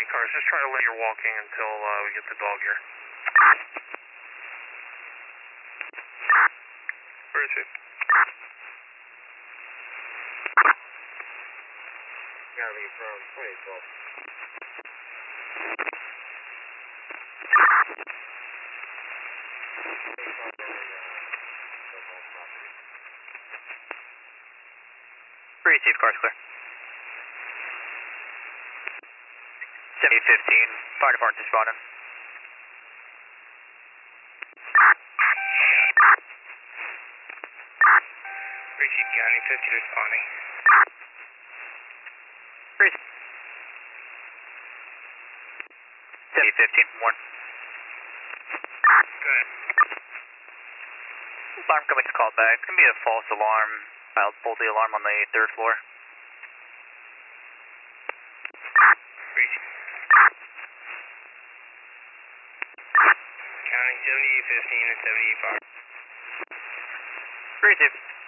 cars, just try to limit your walking until we get the dog here. Where is he? Gotta be from 2012. Receive, car's clear. 7015, fire department responding. Receive County 15 responding. Receive. 7015 from 1. Go ahead. Alarm coming to call back. It's going to be a false alarm. I'll pull the alarm on the 3rd floor. Receive. County 7815 and 78 fire. Receive.